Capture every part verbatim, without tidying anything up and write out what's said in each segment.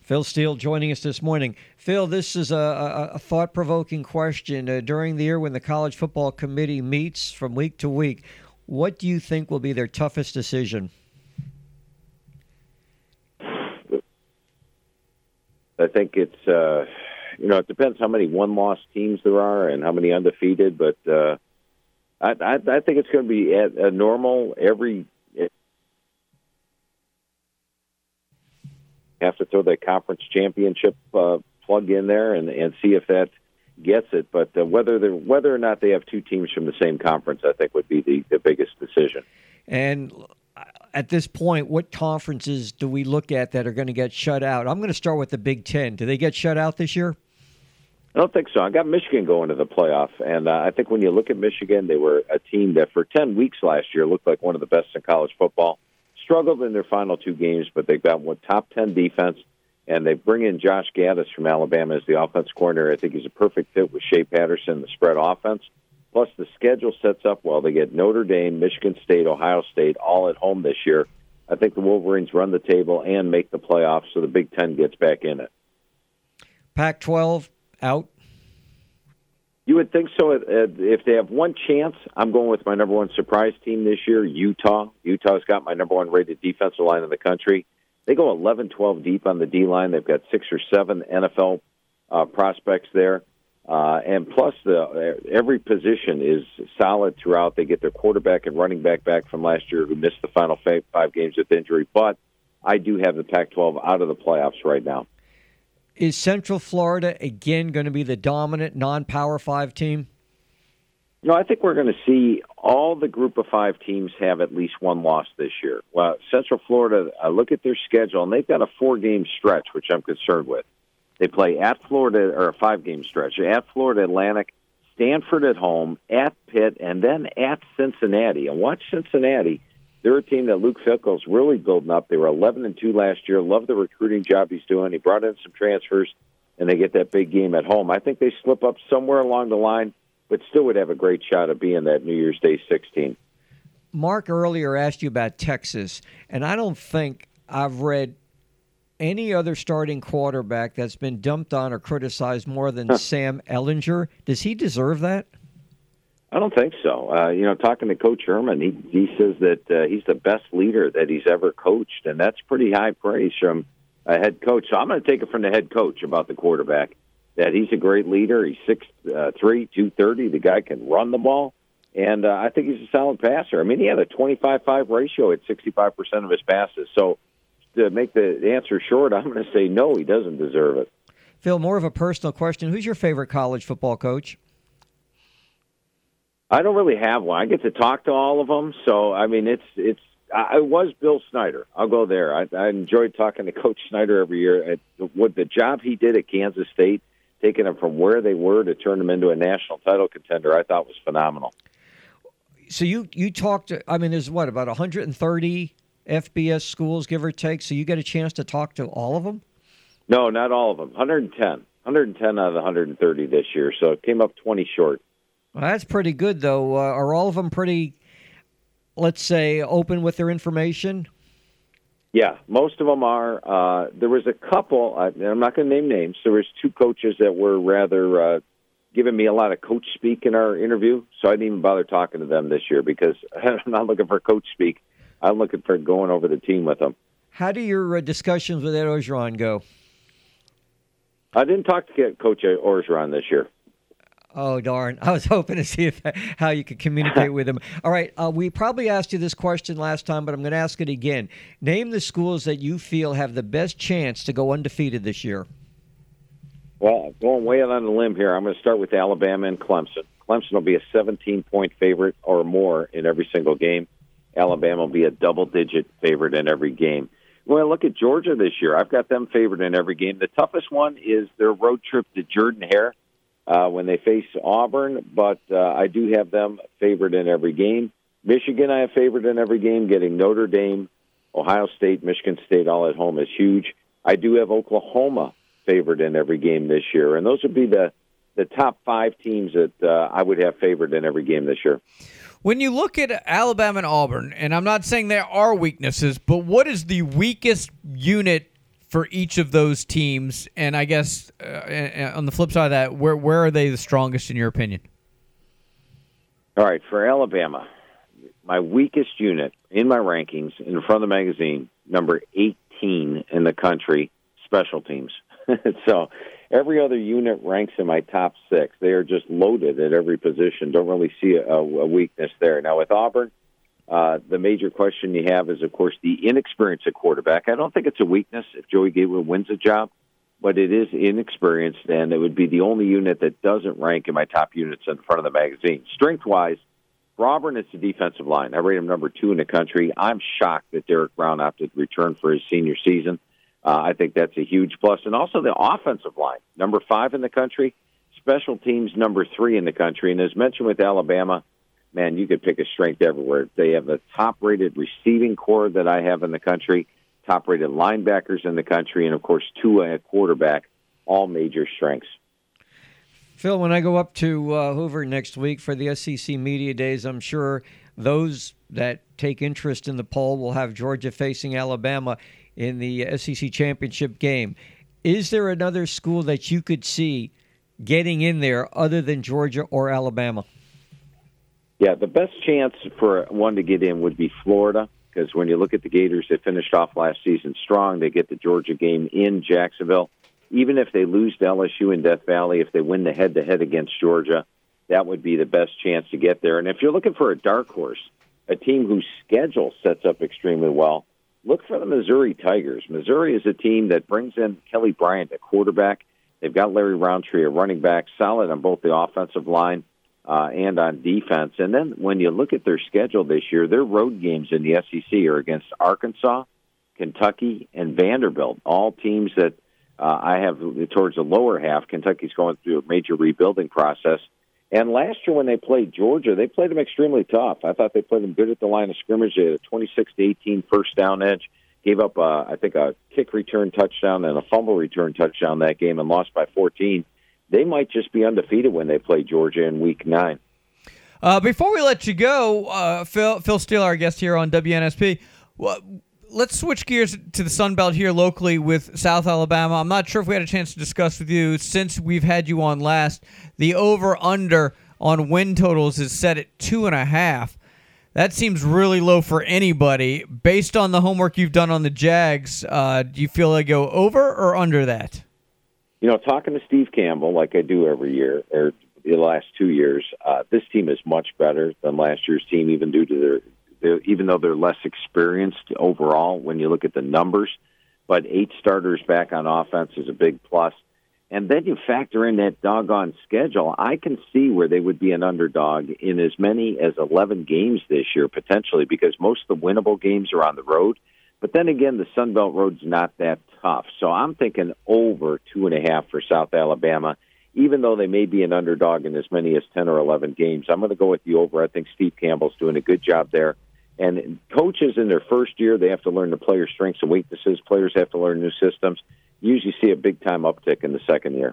Phil Steele joining us this morning. Phil, this is a, a, a thought-provoking question. Uh, during the year when the College Football Committee meets from week to week, what do you think will be their toughest decision? I think it's, uh, you know, it depends how many one-loss teams there are and how many undefeated, but uh, I, I, I think it's going to be a, a normal every have to throw that conference championship uh, plug in there and, and see if that gets it. But uh, whether they whether or not they have two teams from the same conference, I think would be the, the biggest decision. And at this point, what conferences do we look at that are going to get shut out? I'm going to start with the Big Ten. Do they get shut out this year? I don't think so. I got Michigan going to the playoff, and uh, I think when you look at Michigan, they were a team that for ten weeks last year looked like one of the best in college football. Struggled in their final two games, but they've got one top ten defense, and they bring in Josh Gaddis from Alabama as the offense coordinator. I think he's a perfect fit with Shea Patterson, the spread offense. Plus, the schedule sets up well. They get Notre Dame, Michigan State, Ohio State all at home this year. I think the Wolverines run the table and make the playoffs, so the Big Ten gets back in it. Pac twelve out? You would think so. If they have one chance, I'm going with my number one surprise team this year, Utah. Utah's got my number one rated defensive line in the country. They go eleven twelve deep on the D-line. They've got six or seven N F L uh, prospects there. Uh, and plus, the, every position is solid throughout. They get their quarterback and running back back from last year who missed the final five, five games with injury. But I do have the Pac twelve out of the playoffs right now. Is Central Florida, again, going to be the dominant non-Power five team? No, I think we're going to see all the Group of Five teams have at least one loss this year. Well, Central Florida, I look at their schedule, and they've got a four-game stretch, which I'm concerned with. They play at Florida, or a five-game stretch, at Florida Atlantic, Stanford at home, at Pitt, and then at Cincinnati. And watch Cincinnati. They're a team that Luke Fickell's really building up. They were eleven and two last year. Love the recruiting job he's doing. He brought in some transfers, and they get that big game at home. I think they slip up somewhere along the line, but still would have a great shot at being that New Year's Day sixteen. Mark earlier asked you about Texas, and I don't think I've read any other starting quarterback that's been dumped on or criticized more than Sam Ehlinger. Does he deserve that? I don't think so. Uh, you know, talking to Coach Herman, he he says that uh, he's the best leader that he's ever coached, and that's pretty high praise from a head coach. So I'm going to take it from the head coach about the quarterback, that he's a great leader. He's six three, two thirty. The guy can run the ball, and uh, I think he's a solid passer. I mean, he had a twenty-five five ratio at sixty-five percent of his passes. So to make the answer short, I'm going to say no, he doesn't deserve it. Phil, more of a personal question. Who's your favorite college football coach? I don't really have one. I get to talk to all of them, so I mean, it's it's. I was Bill Snyder. I'll go there. I, I enjoyed talking to Coach Snyder every year. What the job he did at Kansas State, taking them from where they were to turn them into a national title contender, I thought was phenomenal. So you you talked to, I mean, there's what, about one hundred thirty F B S schools, give or take, so you get a chance to talk to all of them? No, not all of them. one hundred ten. one hundred ten out of the one hundred thirty this year, so it came up twenty short. Well, that's pretty good, though. Uh, are all of them pretty, let's say, open with their information? Yeah, most of them are. Uh, there was a couple, I, I'm not going to name names, there was two coaches that were rather uh, giving me a lot of coach speak in our interview, so I didn't even bother talking to them this year because I'm not looking for coach speak. I'm looking for going over the team with them. How do your uh, discussions with Ed Orgeron go? I didn't talk to Coach Orgeron this year. Oh, darn. I was hoping to see if how you could communicate with him. All right. Uh, we probably asked you this question last time, but I'm going to ask it again. Name the schools that you feel have the best chance to go undefeated this year. Well, going way out on the limb here, I'm going to start with Alabama and Clemson. Clemson will be a seventeen-point favorite or more in every single game. Alabama will be a double-digit favorite in every game. When I look at Georgia this year, I've got them favored in every game. The toughest one is their road trip to Jordan-Hare. Uh, when they face Auburn, but uh, I do have them favored in every game. Michigan I have favored in every game. Getting Notre Dame, Ohio State, Michigan State all at home is huge. I do have Oklahoma favored in every game this year, and those would be the, the top five teams that uh, I would have favored in every game this year. When you look at Alabama and Auburn, and I'm not saying there are weaknesses, but what is the weakest unit for each of those teams? And I guess uh, on the flip side of that, where where are they the strongest in your opinion? All right, for Alabama, my weakest unit in my rankings in front of the magazine, number eighteen in the country, special teams. So every other unit ranks in my top six. They are just loaded at every position. Don't really see a, a weakness there. Now, with Auburn, uh, the major question you have is, of course, the inexperience at quarterback. I don't think it's a weakness if Joey Gatewood wins a job, but it is inexperienced, and it would be the only unit that doesn't rank in my top units in front of the magazine. Strength-wise, for Auburn, it's the defensive line. I rate him number two in the country. I'm shocked that Derek Brown opted to return for his senior season. Uh, I think that's a huge plus. And also the offensive line, number five in the country, special teams number three in the country. And as mentioned with Alabama, man, you could pick a strength everywhere. They have the top-rated receiving core that I have in the country, top-rated linebackers in the country, and, of course, two at quarterback, all major strengths. Phil, when I go up to uh, Hoover next week for the S E C Media Days, I'm sure those that take interest in the poll will have Georgia facing Alabama in the S E C championship game. Is there another school that you could see getting in there other than Georgia or Alabama? Yeah, the best chance for one to get in would be Florida, because when you look at the Gators, they finished off last season strong. They get the Georgia game in Jacksonville. Even if they lose to L S U in Death Valley, if they win the head-to-head against Georgia, that would be the best chance to get there. And if you're looking for a dark horse, a team whose schedule sets up extremely well, look for the Missouri Tigers. Missouri is a team that brings in Kelly Bryant at quarterback. They've got Larry Roundtree at running back, solid on both the offensive line uh, and on defense. And then when you look at their schedule this year, their road games in the S E C are against Arkansas, Kentucky, and Vanderbilt, all teams that uh, I have towards the lower half. Kentucky's going through a major rebuilding process. And last year when they played Georgia, they played them extremely tough. I thought they played them good at the line of scrimmage. They had a twenty-six to eighteen first down edge, gave up, uh, I think, a kick return touchdown and a fumble return touchdown that game and lost by fourteen. They might just be undefeated when they play Georgia in week nine. Uh, before we let you go, uh, Phil, Phil Steele, our guest here on W N S P, well, let's switch gears to the Sun Belt here locally with South Alabama. I'm not sure if we had a chance to discuss with you since we've had you on last. The over-under on win totals is set at two and a half. That seems really low for anybody. Based on the homework you've done on the Jags, uh, do you feel they go over or under that? You know, talking to Steve Campbell, like I do every year, or the last two years, uh, this team is much better than last year's team, even due to their They're, even though they're less experienced overall when you look at the numbers. But eight starters back on offense is a big plus. And then you factor in that doggone schedule. I can see where they would be an underdog in as many as eleven games this year, potentially, because most of the winnable games are on the road. But then again, the Sun Belt road's not that tough. So I'm thinking over two and a half for South Alabama, even though they may be an underdog in as many as ten or eleven games. I'm going to go with the over. I think Steve Campbell's doing a good job there. And coaches in their first year, they have to learn the player strengths and weaknesses. Players have to learn new systems. You usually see a big-time uptick in the second year.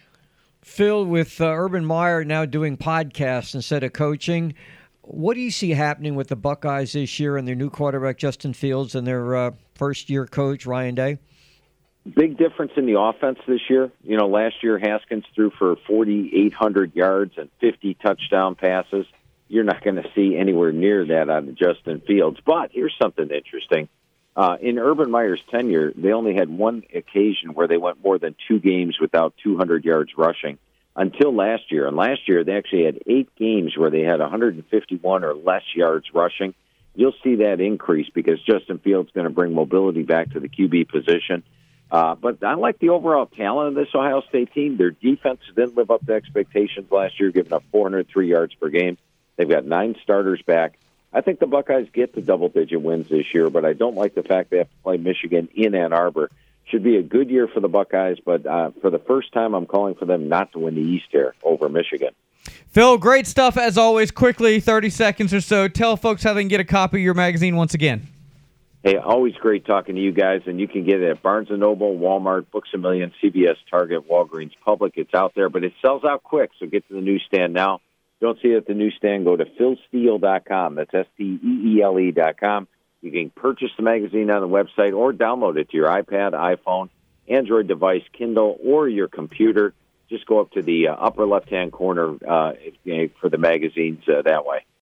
Phil, with uh, Urban Meyer now doing podcasts instead of coaching, what do you see happening with the Buckeyes this year and their new quarterback, Justin Fields, and their uh, first-year coach, Ryan Day? Big difference in the offense this year. You know, last year Haskins threw for forty-eight hundred yards and fifty touchdown passes. You're not going to see anywhere near that out of Justin Fields. But here's something interesting. Uh, in Urban Meyer's tenure, they only had one occasion where they went more than two games without two hundred yards rushing until last year. And last year, they actually had eight games where they had one hundred fifty-one or less yards rushing. You'll see that increase because Justin Fields is going to bring mobility back to the Q B position. Uh, but I like the overall talent of this Ohio State team. Their defense didn't live up to expectations last year, giving up four hundred three yards per game. They've got nine starters back. I think the Buckeyes get to double-digit wins this year, but I don't like the fact they have to play Michigan in Ann Arbor. Should be a good year for the Buckeyes, but uh, for the first time, I'm calling for them not to win the East here over Michigan. Phil, great stuff as always. Quickly, thirty seconds or so. Tell folks how they can get a copy of your magazine once again. Hey, always great talking to you guys, and you can get it at Barnes and Noble, Walmart, Books A Million, C V S, Target, Walgreens, Public. It's out there, but it sells out quick, so get to the newsstand now. Don't see it at the newsstand, go to phil steele dot com. That's S T E E L E dot com. You can purchase the magazine on the website or download it to your iPad, iPhone, Android device, Kindle, or your computer. Just go up to the uh, upper left-hand corner uh, for the magazines uh, that way.